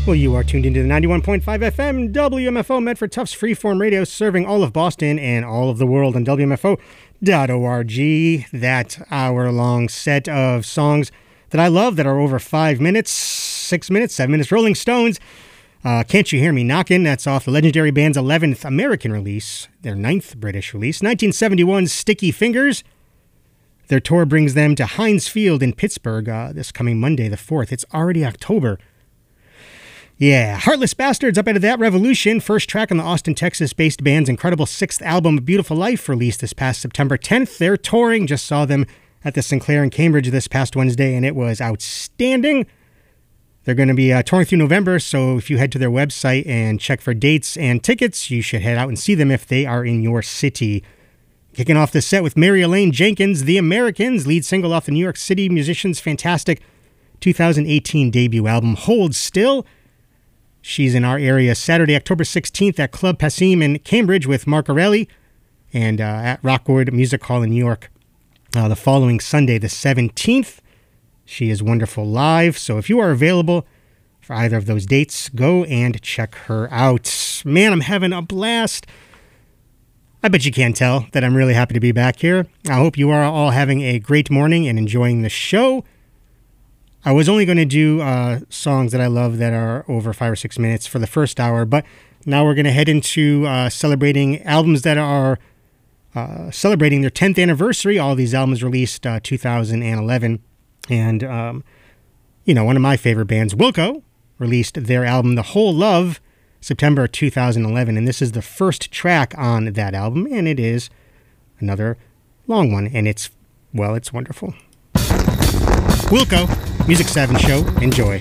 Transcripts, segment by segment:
Well, you are tuned into the 91.5 FM WMFO Medford Tufts Freeform Radio, serving all of Boston and all of the world on WMFO.org. That hour-long set of songs that I love that are over 5 minutes, 6 minutes, 7 minutes. Rolling Stones, Can't You Hear Me Knockin'? That's off the legendary band's 11th American release, their 9th British release. 1971's Sticky Fingers. Their tour brings them to Heinz Field in Pittsburgh this coming Monday, the 4th. It's already October. Yeah, Heartless Bastards, up out of that Revolution, first track on the Austin, Texas-based band's incredible 6th album, Beautiful Life, released this past September 10th. They're touring, just saw them at the Sinclair in Cambridge this past Wednesday, and it was outstanding. They're going to be touring through November, so if you head to their website and check for dates and tickets, you should head out and see them if they are in your city. Kicking off the set with Mary Elaine Jenkins, The Americans, lead single off the New York City musician's fantastic 2018 debut album, Hold Still. She's in our area Saturday, October 16th at Club Passim in Cambridge with Mark Arelli, and at Rockwood Music Hall in New York the following Sunday, the 17th. She is wonderful live, so if you are available for either of those dates, go and check her out. Man, I'm having a blast. I bet you can't tell that I'm really happy to be back here. I hope you are all having a great morning and enjoying the show. I was only going to do songs that I love that are over 5 or 6 minutes for the first hour, but now we're going to head into celebrating albums that are celebrating their 10th anniversary. All these albums released 2011. And, one of my favorite bands, Wilco, released their album, The Whole Love, September 2011. And this is the first track on that album, and it is another long one, and it's wonderful. Wilco, Music 7 Show. Enjoy.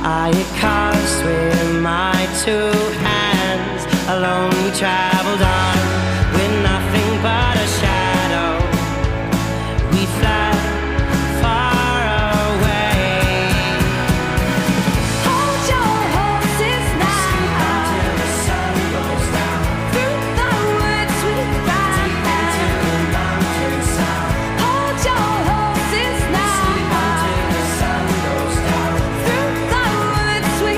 I hit cars with my two hands. Alone we traveled on with nothing but a shadow. We fled far away. Hold your horses now. Till the sun goes down. Through the woods we ride. Till the mountains sound. Hold your horses now. Till the sun goes down. Through the woods we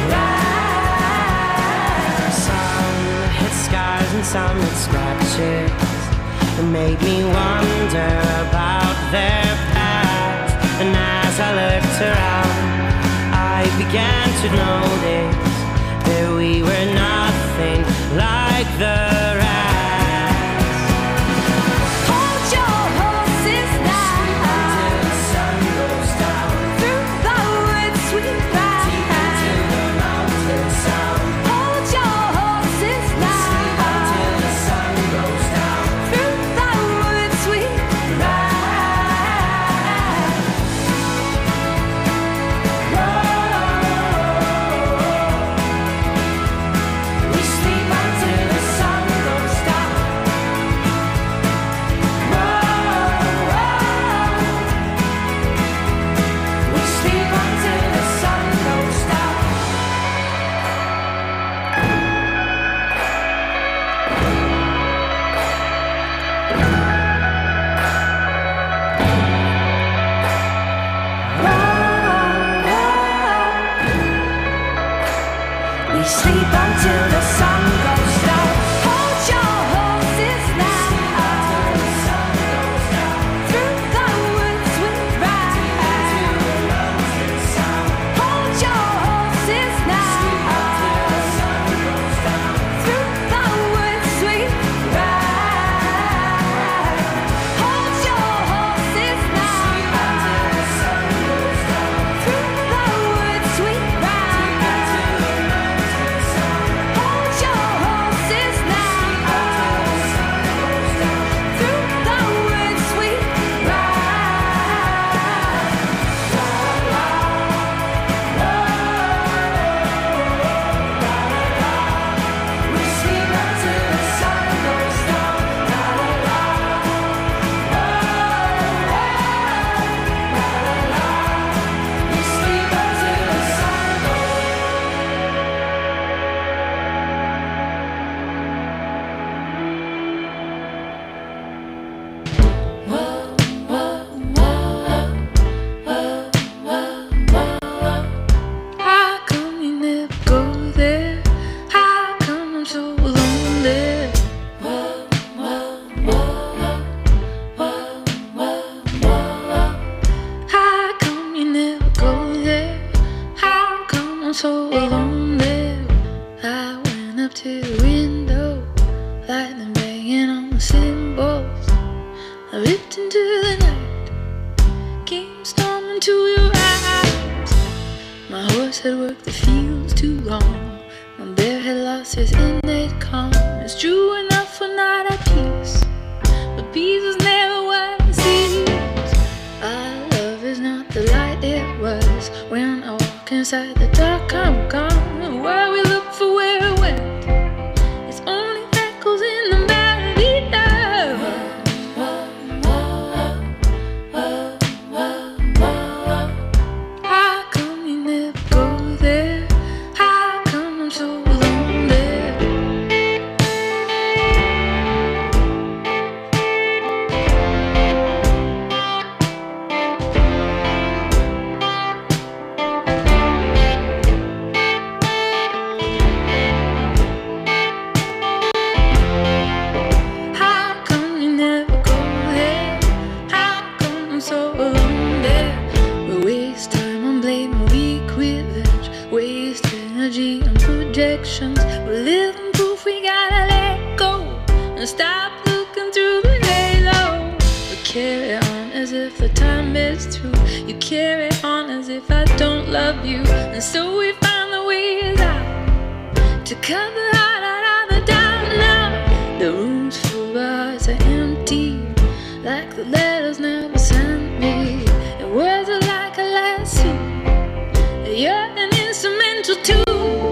ride. Some hit scars and some hit scratches. It made me wonder about their past. And as I looked around, I began to notice that we were nothing like the rest. Hold your horses now. Till the sun goes down. Through the woods we ride. Till the mountains sound. Hold your horses now. Till the sun goes down. Through the woods we ride. We sleep until the sun goes down. We sleep until the sun goes down. We sleep until the sun goes down. Hold your horses now. Through the woods we ride. Hold your horses now. Through the woods we ride. Hold your horses now. Through the woods we ride. Hold your horses now. Through the woods we ride. We sleep until the sun goes down. We sleep until the sun goes. How come you never go there? How come I'm so lonely? How come you never go there? How come I'm so lonely? I went up to the window, lightning banging on the cymbals. I ripped into the night, came storming to your eyes. My horse had worked the fields too long. My bear had lost his innate calm. It's true enough for night at peace, but peace is never what it seems. Our love is not the light it was. When I walk inside the dark, I'm gone. And where we look for where it went, it's only echoes in the melody now. How come you never go there? How come I'm so lonely? How come you never go there? How come I'm so lonely? We waste time on blame and weak revenge. Waste energy on projections. We're living proof we gotta let go and stop looking through the halo. We carry on as if the time is through. You carry on as if I don't love you. And so we find the ways out to cut the heart out of the doubt now. The room's full, but hearts are empty, like the letters never sent me. And words are like a lesson. You're an sentimental too.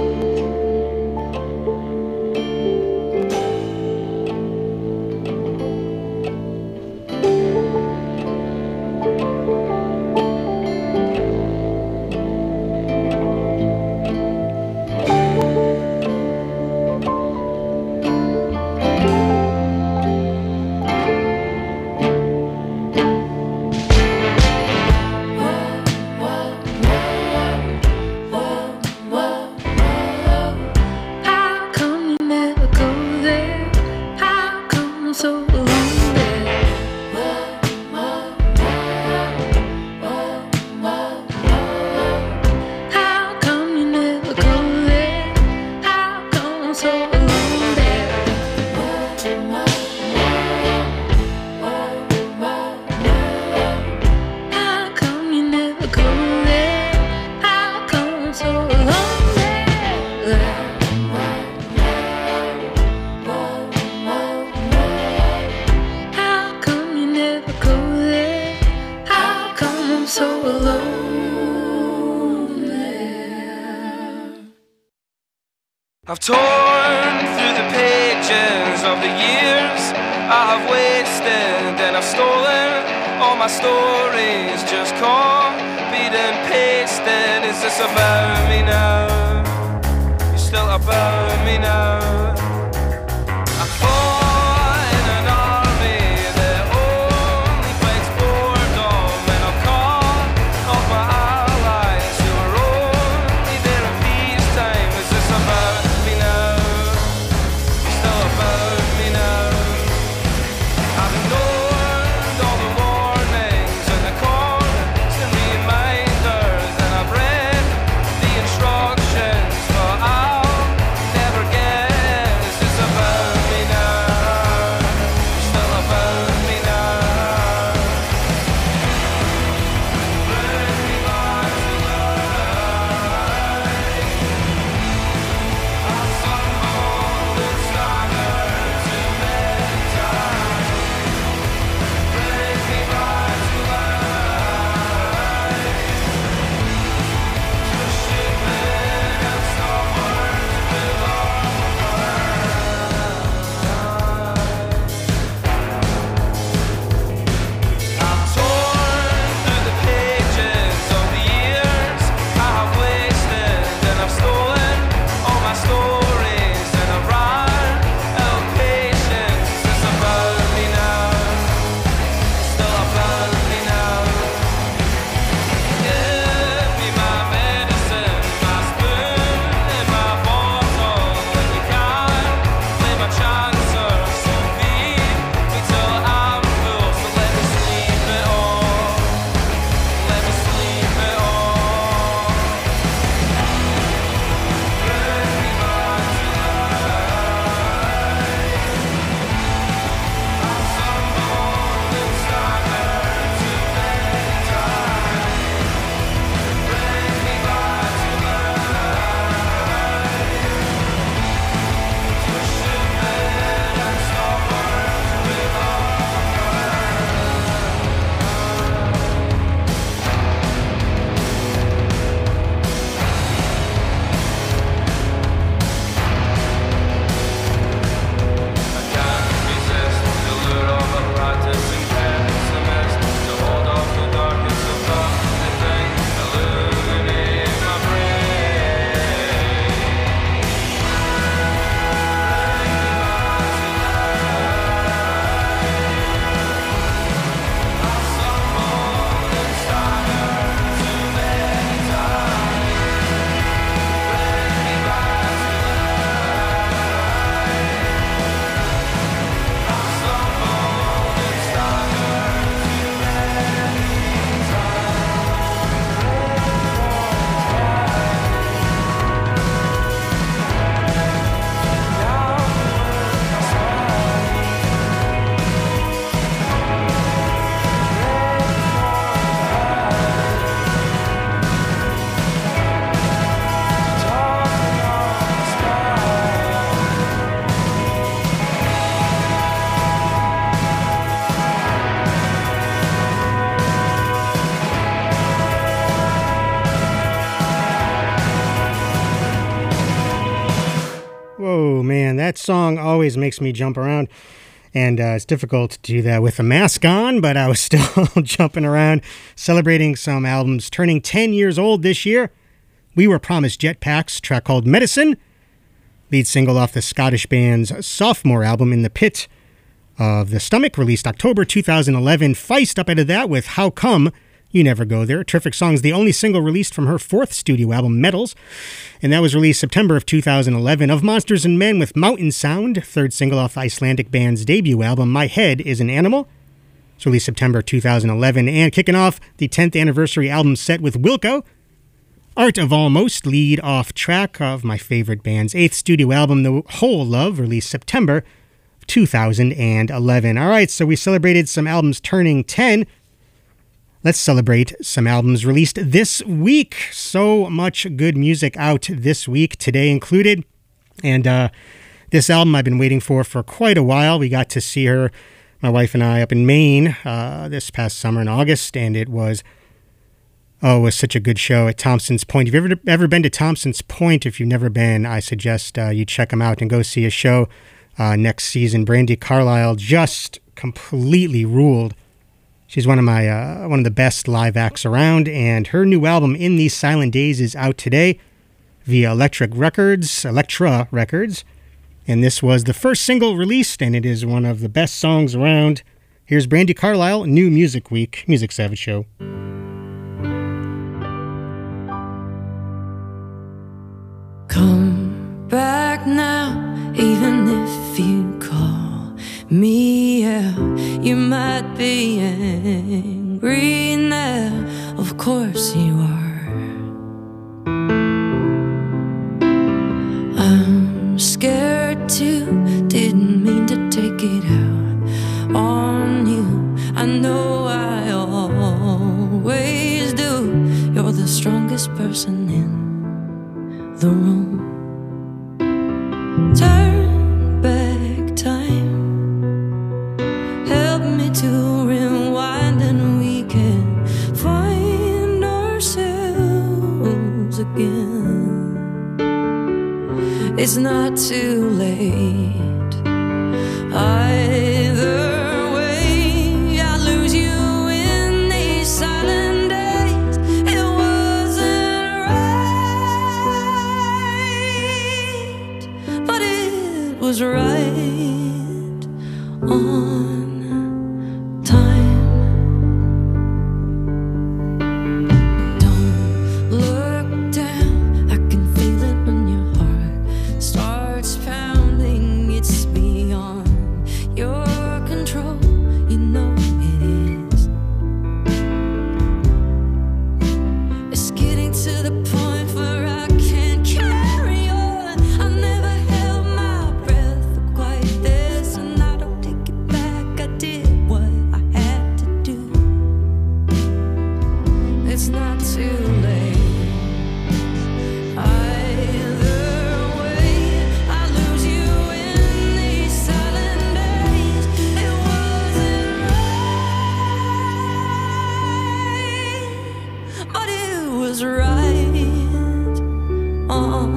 How come you never go there? How come I'm so alone there? How come you never go there? How come I'm so alone there? How come you never go there? How come I'm so alone there? How come you never go there? How come I'm so alone there? I've torn through the pages of the years I have wasted, and I've stolen all my stories, just copied and pasted. Is this about me now? You're still about me now. I fought in an army that only fights boredom, and I'm caught off my allies who are only there in peacetime. Is this about me now? You're still about me now. I've ignored all the warnings and the constant reminders, and I've read the instructions, but I'll never get That song always makes me jump around. And it's difficult to do that with a mask on, but I was still jumping around, celebrating some albums turning 10 years old this year. We Were Promised Jetpacks, track called Medicine, lead single off the Scottish band's sophomore album In the Pit of the Stomach, released October 2011. Feist up out of that with How Come You Never Go There. Terrific song's the only single released from her fourth studio album, Metals, and that was released September of 2011. Of Monsters and Men with Mountain Sound, third single off the Icelandic band's debut album, My Head is an Animal. It's released September 2011. And kicking off the 10th anniversary album set with Wilco, Art of Almost, lead off track of my favorite band's 8th studio album, The Whole Love, released September 2011. All right, so we celebrated some albums turning 10. Let's celebrate some albums released this week. So much good music out this week, today included. And this album I've been waiting for quite a while. We got to see her, my wife and I, up in Maine this past summer in August, and it was such a good show at Thompson's Point. If you've ever been to Thompson's Point, if you've never been, I suggest you check them out and go see a show next season. Brandi Carlile just completely ruled. She's one of the best live acts around, and her new album, In These Silent Days, is out today via Elektra Records, and this was the first single released, and it is one of the best songs around. Here's Brandi Carlile, New Music Week, Music Savage Show. Come back now, even if you call me out. You might be angry now, of course you are. I'm scared too, didn't mean to take it out on you. I know I always do. You're the strongest person in the room. Turn back time, help me to rewind, and we can find ourselves again. It's not too late either. Was right on time. Don't look down, I can feel it when your heart starts pounding. It's beyond your control, you know it is. It's getting to the point where I can't carry on. I've never held my breath quite this, and I don't take it back. I did what I had to do. It's not too late either way. I lose you in these silent days. It wasn't right, but it was right on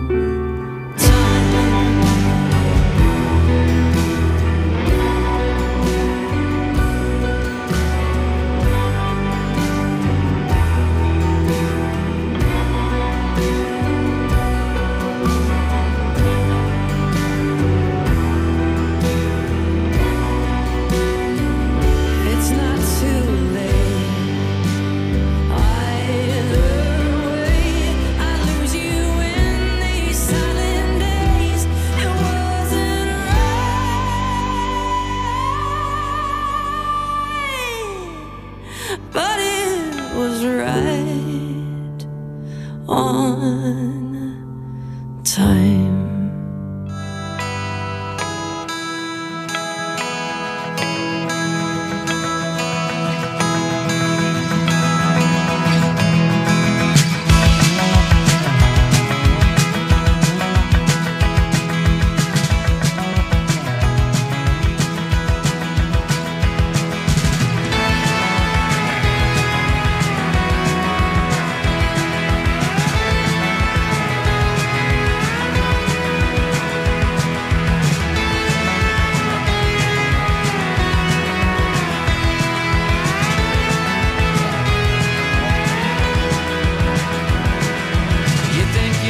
but it was right on time.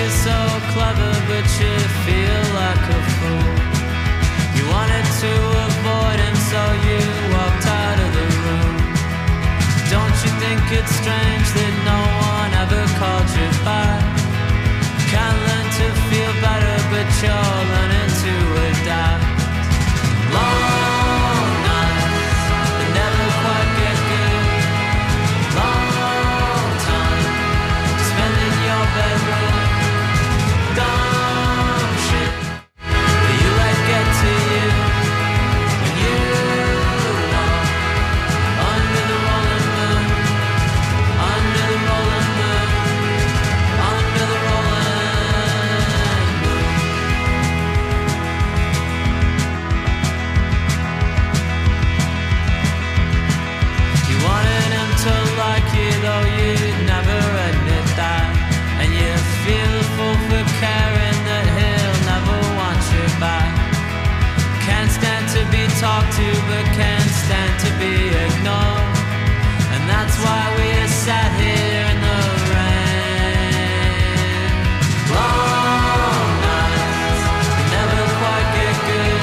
you're so clever, but you feel like a fool. You wanted to avoid him, so you walked out of the room. Don't you think it's strange that no one ever called you back? Can't learn to feel better, but you're learning to adapt. Long nights that never quite get good. Long time spent in your bedroom. Dumb shit that you let get to you when you walk under the rolling moon, under the rolling moon, under the rolling moon. You wanted him to like you, though you'd never admit that. And you feel a fool for caring that he'll never want you back. Can't stand to be talked to, but can't stand to be ignored. And that's why we sat here in the rain. Long nights that never quite get good.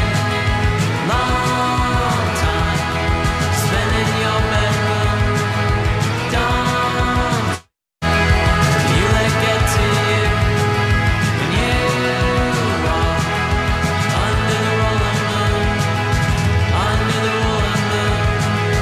Long time spent in your bedroom. Don't you let get to you when you walk under the rolling moon, under the rolling moon,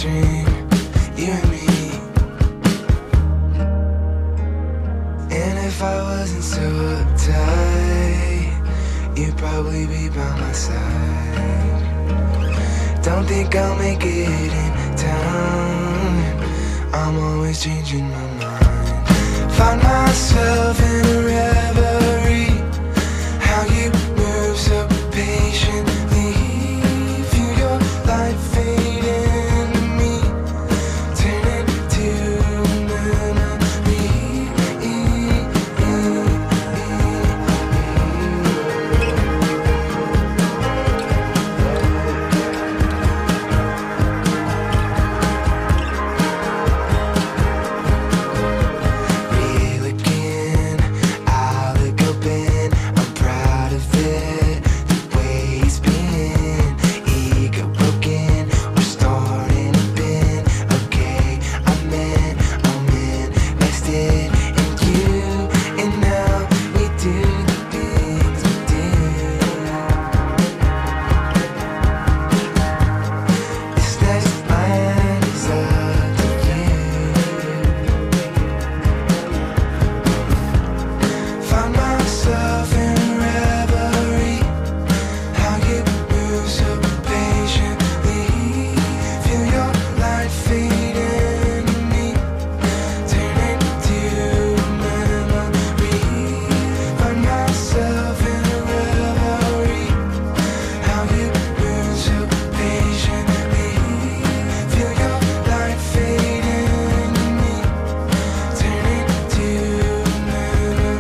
dream, you and me. And if I wasn't so uptight, you'd probably be by my side. Don't think I'll make it in time, I'm always changing my mind. Find myself in a reverie, how you move so patiently. Feel your light fade into me, turn it to memory. Real again, I'll look open, I'm proud of it, the way it's been. Ego broken, we're starting to bend. Okay, I'm invested in you, and now we do the things we do. This next line is up to you. Find myself in a reverie, how you move so patiently. Feel your light fade into me, turn it to memory. Find myself in a reverie, how you move so patiently. Feel your light fade into me, turn it to memory.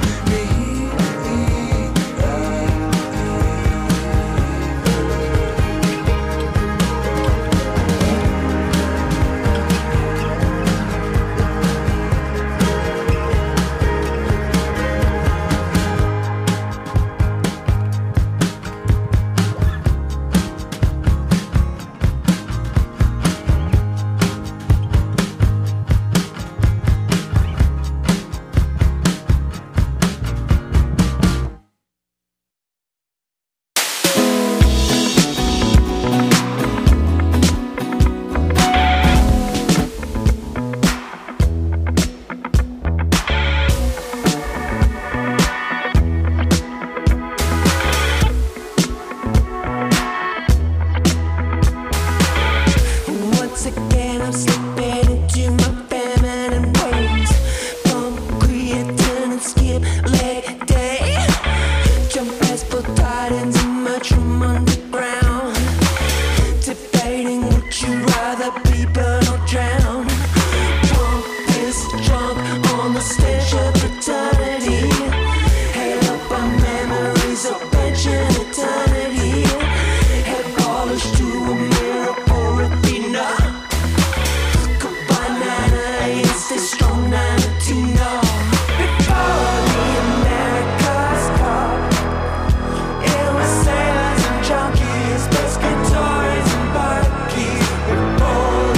Once again, I'm slipping into my feminine ways. Pump, creatine, and skip leg day. Jump as full titans and mushroom underground. Debating, would you rather be burned or drown? Pump this drunk on the stench of eternity. Hail up our memories of ancient eternity. Head polished to a mirror for Athena. Banana is the strong 19 no. Before the America's Cup, it was sailors and junkies, pescators and barkeys. Before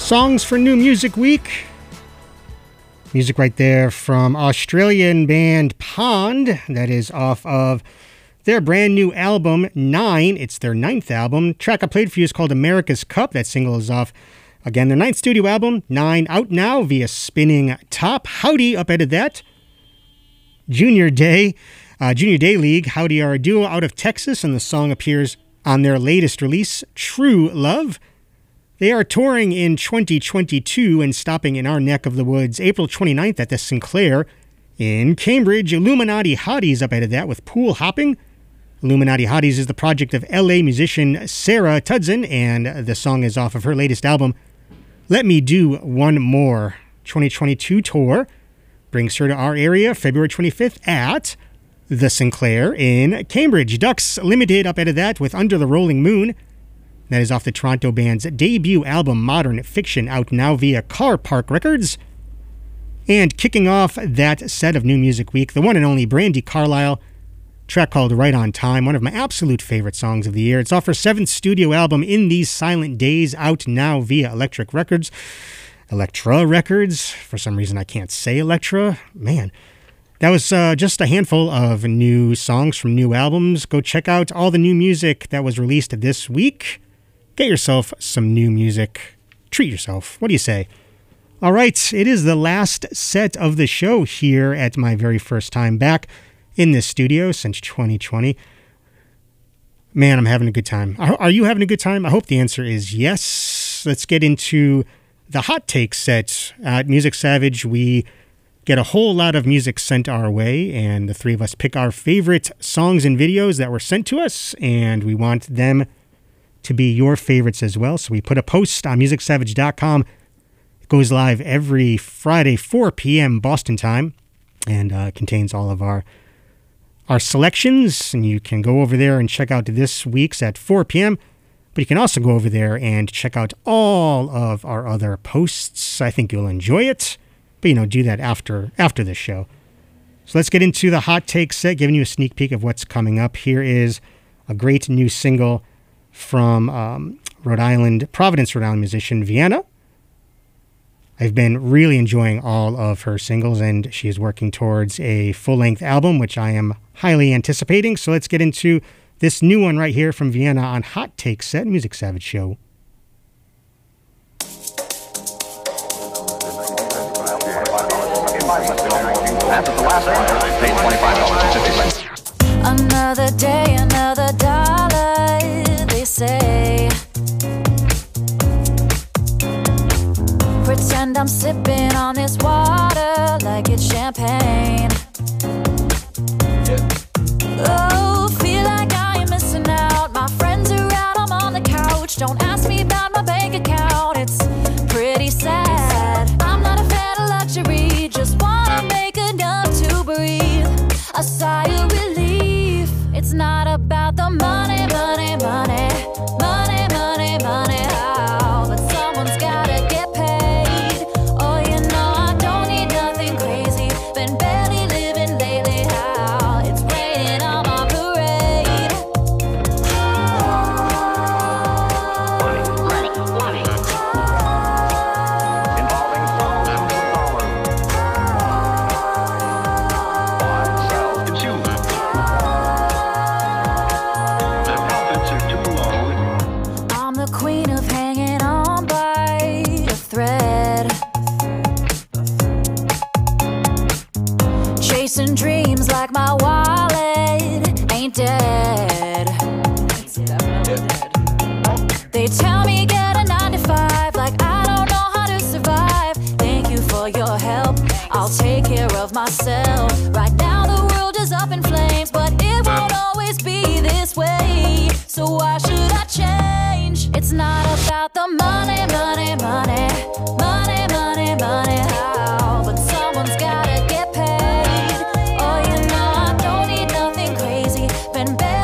Songs for New Music Week. Music right there from Australian band Pond. That is off of their brand new album, 9. It's their 9th album. Track I played for you is called America's Cup. That single is off, again, their 9th studio album, 9, out now via Spinning Top. Howdy up ahead of that. Junior Day League. Howdy are a duo out of Texas, and the song appears on their latest release, True Love. They are touring in 2022 and stopping in our neck of the woods April 29th at the Sinclair in Cambridge. Illuminati Hotties up ahead of that with Pool Hopping. Illuminati Hotties is the project of LA musician Sarah Tudson, and the song is off of her latest album, Let Me Do One More. 2022 tour brings her to our area February 25th at the Sinclair in Cambridge. Ducks Limited up ahead of that with Under the Rolling Moon. That is off the Toronto band's debut album, Modern Fiction, out now via Car Park Records. And kicking off that set of New Music Week, the one and only Brandi Carlile, track called Right on Time, one of my absolute favorite songs of the year. It's off her 7th studio album, In These Silent Days, out now via Elektra Records. For some reason I can't say Elektra. Man, that was just a handful of new songs from new albums. Go check out all the new music that was released this week. Get yourself some new music. Treat yourself. What do you say? All right, it is the last set of the show here at my very first time back in this studio since 2020. Man, I'm having a good time. Are you having a good time? I hope the answer is yes. Let's get into the hot take set. At Music Savage, we get a whole lot of music sent our way, and the three of us pick our favorite songs and videos that were sent to us, and we want them to be your favorites as well. So we put a post on MusicSavage.com. It goes live every Friday, 4 p.m. Boston time, and contains all of our selections. And you can go over there and check out this week's at 4 p.m., but you can also go over there and check out all of our other posts. I think you'll enjoy it, but do that after this show. So let's get into the hot take set, giving you a sneak peek of what's coming up. Here is a great new single from Providence, Rhode Island musician Vienna. I've been really enjoying all of her singles, and she is working towards a full-length album, which I am highly anticipating. So let's get into this new one right here from Vienna on Hot Take Set, Music Savage Show. Another day, another dollar, they say. Pretend I'm sipping on this water like it's champagne. Oh, feel like I am missing out. My friends are out, I'm on the couch. Don't ask me about my bank account, it's pretty sad. I'm not a fan of luxury, just wanna make enough to breathe. A sigh of relief. It's not about the money, money, money, money, money, money, how, but someone's gotta get paid. Oh, I don't need nothing crazy, been barely living lately, how, it's raining on my parade. Money, money, money. Involving phone and I'm the queen of hanging on by a thread, chasing dreams like my wallet ain't dead. It's definitely dead. They tell me get a 9 to 5, like I don't know how to survive. Thank you for your help, I'll take care of myself. Right now the world is up in flames, but it won't always be this way. So why should I change? It's not about the money, money, money, money, money, money, how, but someone's gotta get paid. Oh, I don't need nothing crazy, been better.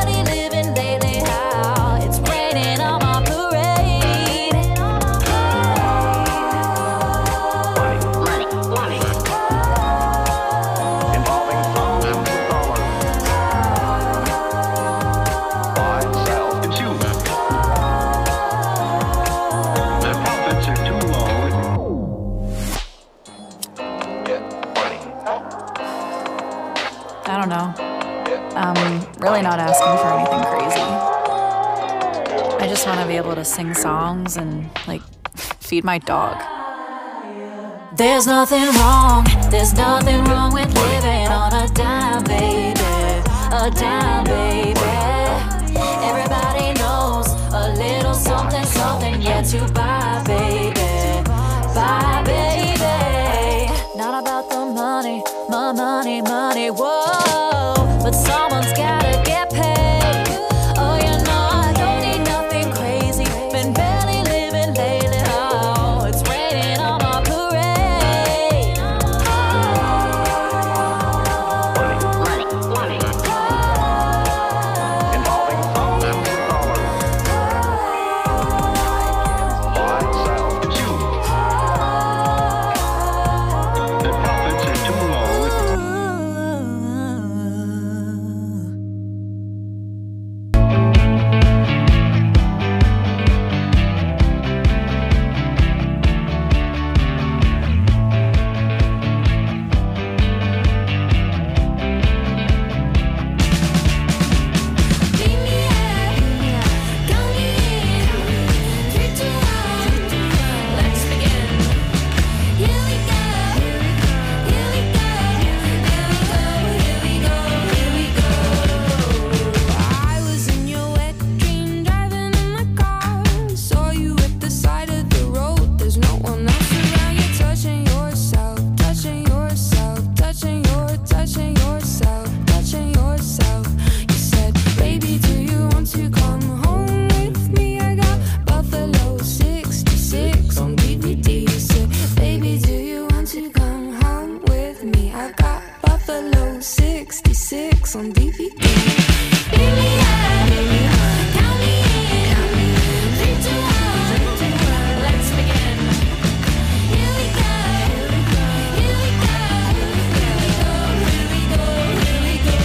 really not asking for anything crazy. I just want to be able to sing songs and, like, feed my dog. There's nothing wrong with living on a dime, baby. A dime, baby. Everybody knows a little something, something yet to buy, baby. Buy, baby. Not about the money, my money, money, whoa. But someone's gotta get paid. Oh, you know I don't need nothing crazy. Been barely living lately, oh. It's raining on my parade. Money, money, money. Involving thousands of dollars. Buy, sell, choose. The profits are too low. I was in your wet dream, driving in my car. Saw you at the side of the road. There's no one else around. You're touching yourself, touching yourself, touching yourself, touching yourself. You said, baby, do you want to come home with me? I got Buffalo 66 on DVD. You said, baby, do you want to come home with me? I got Buffalo 66 on DVD. Meet me at, count me in, 3, 2, 1, let's begin. Here we go, here we go, here we go, here we go, here we go.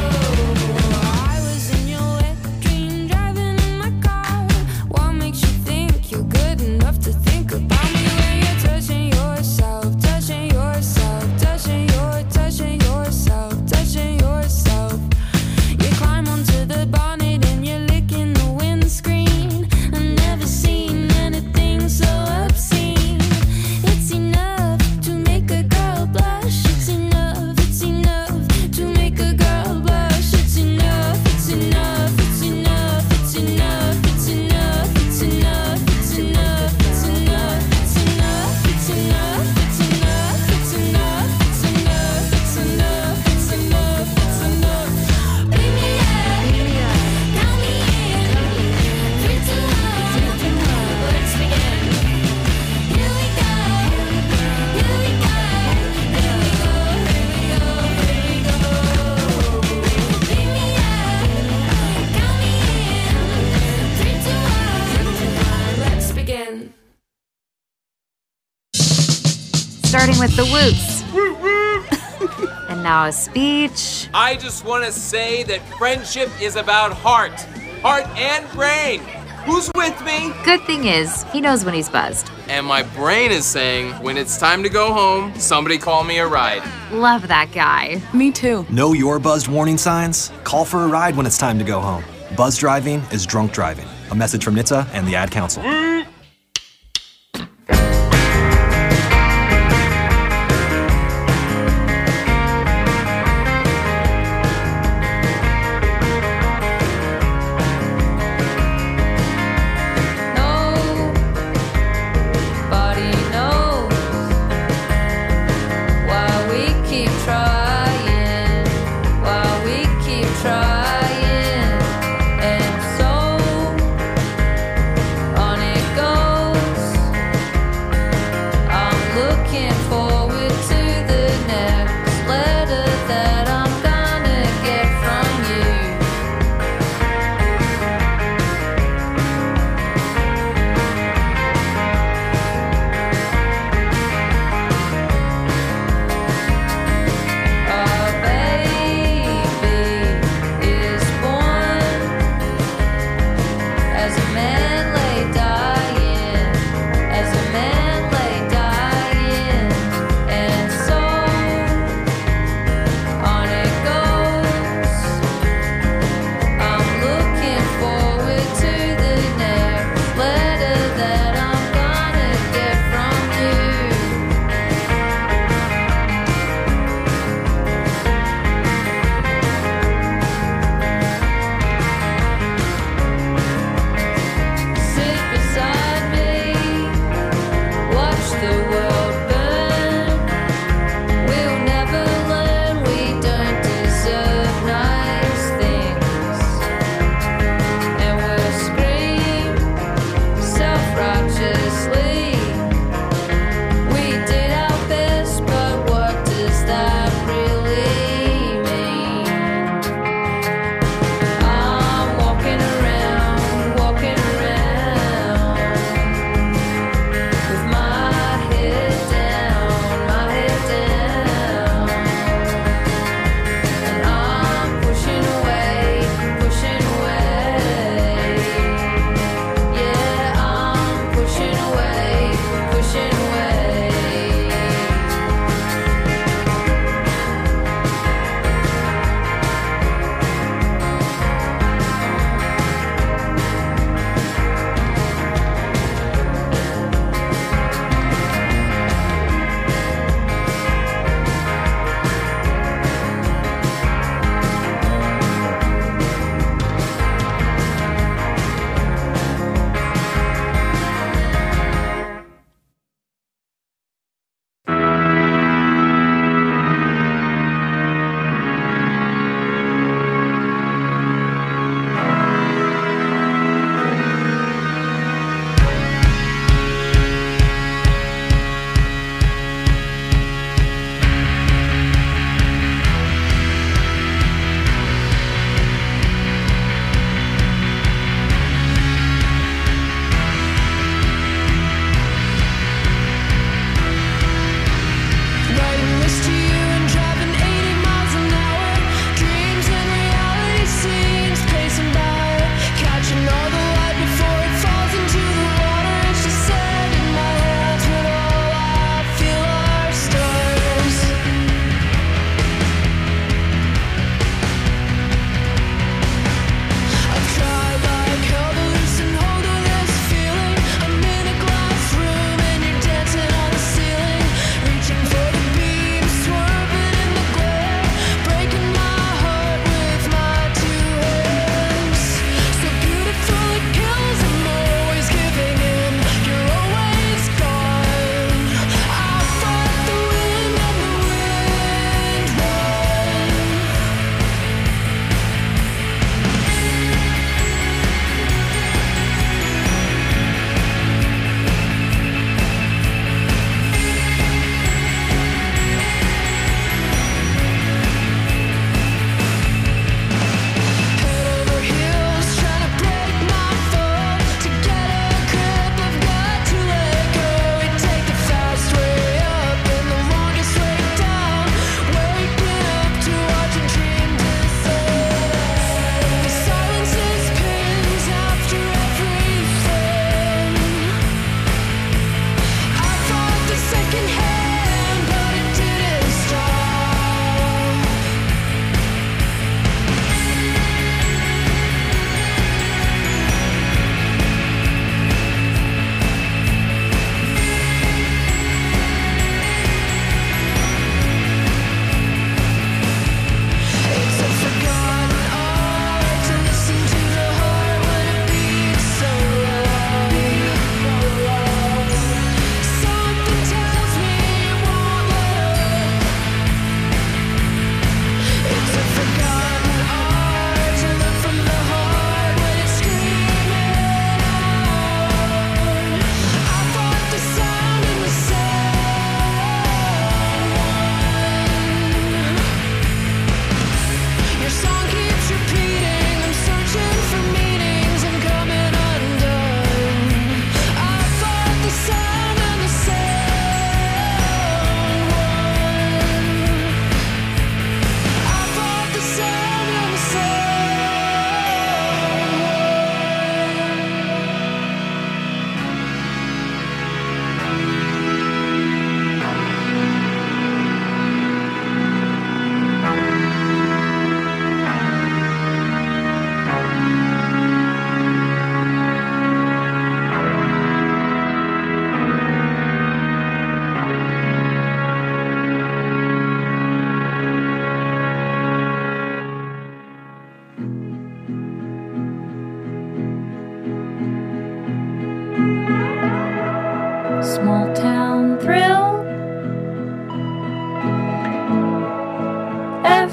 I was in your wet dream, driving in my car. What makes you think you're good enough to think about me when you're touching yourself, touching yourself, touching yourself, touching yourself? You climb onto the bonnet and you're licking the windscreen. I've never seen anything so obscene. It's enough to make a girl blush. It's enough to make a girl blush. It's enough, it's enough, it's enough, it's enough, it's enough, it's enough, it's enough, it's enough, it's enough, it's enough, it's enough, it's enough, it's enough, it's enough, it's enough, it's enough. Bring me up, count me in, 3, 2, 1, let's begin. Here we go, here we go, here we go, here we go, here we go. Bring me up, count me in, 3, 2, 1, let's begin. Starting with the whoops. And now a speech. I just want to say that friendship is about heart and brain. Who's with me? Good thing is, he knows when he's buzzed. And my brain is saying, when it's time to go home, somebody call me a ride. Love that guy. Me too. Know your buzzed warning signs? Call for a ride when it's time to go home. Buzz driving is drunk driving. A message from NHTSA and the Ad Council. Nobody knows why we keep trying, why we keep trying, and so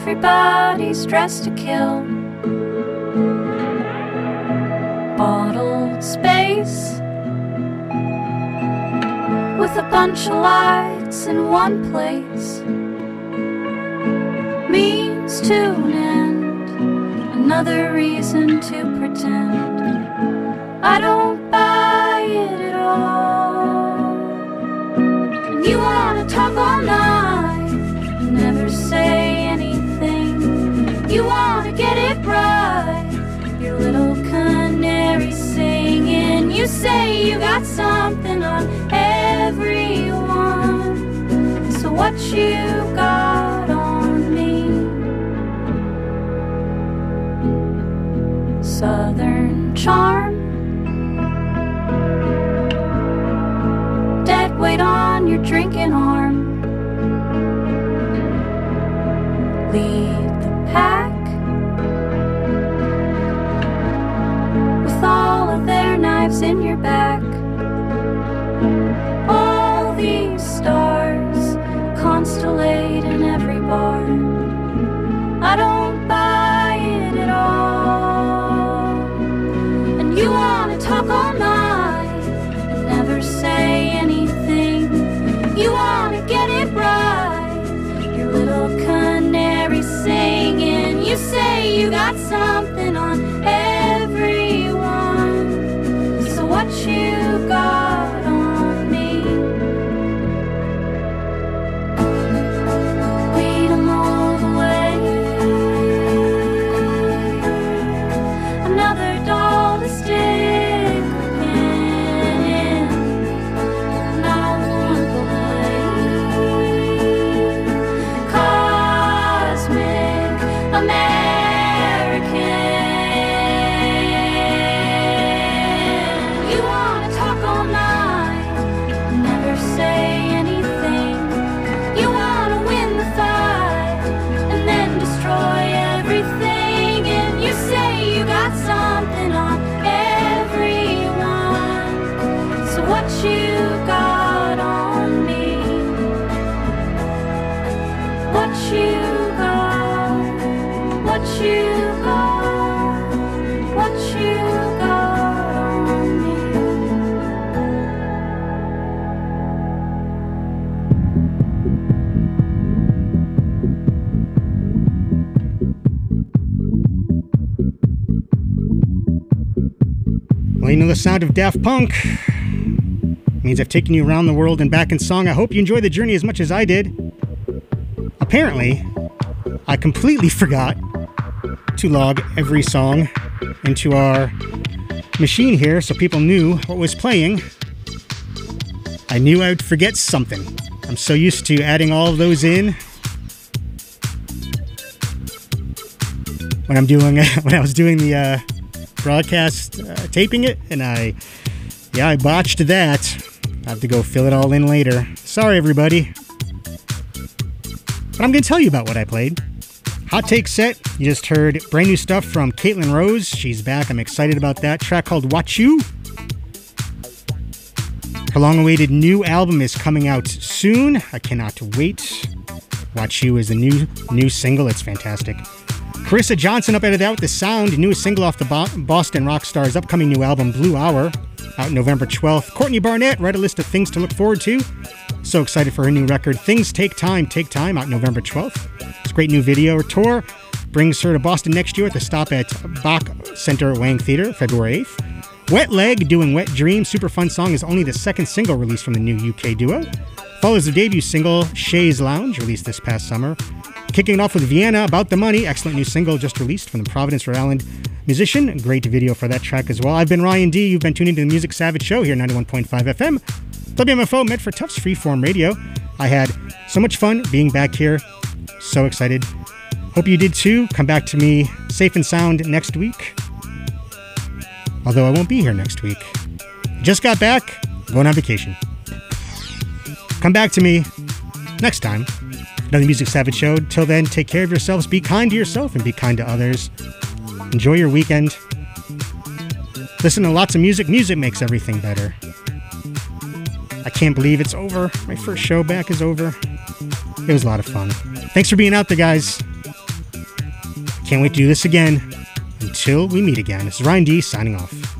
everybody's dressed to kill. Bottled space with a bunch of lights in one place means to an end, another reason to pretend I don't buy it at all. And you wanna talk all night, never say anything. You wanna get it right, your little canary singing. You say you got something on everyone, so what you got on me? Southern charm, dead weight on your drinking arm. Lead the pack with all of their knives in your back. All these stars constellate in every bar. I don't buy it at all. And you wanna talk all night, never say anything. You wanna get it right, your little canary singing. You say you got something on everyone, so what you got on me? Lead 'em all the way, another doll to stick a pin in, not one blade. Cosmic American. You wanna talk all night, never say anything. You wanna win the fight and then destroy everything. And you say you got something on everyone, so what you got on me? What you got, what you got, what you got on me? Well, you know the sound of Daft Punk. It means I've taken you around the world and back in song. I hope you enjoyed the journey as much as I did. Apparently, I completely forgot to log every song into our machine here so people knew what was playing. I knew I would forget something. I'm so used to adding all of those in when I was doing the broadcast, taping it, and I botched that. I have to go fill it all in later. Sorry, everybody. But I'm going to tell you about what I played. Hot Take Set. You just heard brand new stuff from Caitlin Rose. She's back. I'm excited about that. Track called Watch You. Her long-awaited new album is coming out soon. I cannot wait. Watch You is the new single. It's fantastic. Carissa Johnson updated that with The Sound, newest single off the Boston rock star's upcoming new album, Blue Hour, out November 12th. Courtney Barnett read a list of things to look forward to. So excited for her new record, Things Take Time, out November 12th. It's a great new video. Her tour brings her to Boston next year at the stop at Bach Center Wang Theater, February 8th. Wet Leg, doing Wet Dream, super fun song, is only the second single released from the new UK duo. Follows their debut single, Shay's Lounge, released this past summer. Kicking it off with Vienna, About the Money, excellent new single just released from the Providence, Rhode Island musician. Great video for that track as well. I've been Ryan D. You've been tuning to the Music Savage Show here, 91.5 FM. WMFO, meant for Tufts Freeform Radio. I had so much fun being back here. So excited. Hope you did too. Come back to me safe and sound next week. Although I won't be here next week. Just got back, going on vacation. Come back to me next time. Another Music Savage Show. Till then, take care of yourselves. Be kind to yourself and be kind to others. Enjoy your weekend. Listen to lots of music. Music makes everything better. I can't believe it's over. My first show back is over. It was a lot of fun. Thanks for being out there, guys. Can't wait to do this again. Until we meet again, this is Ryan D signing off.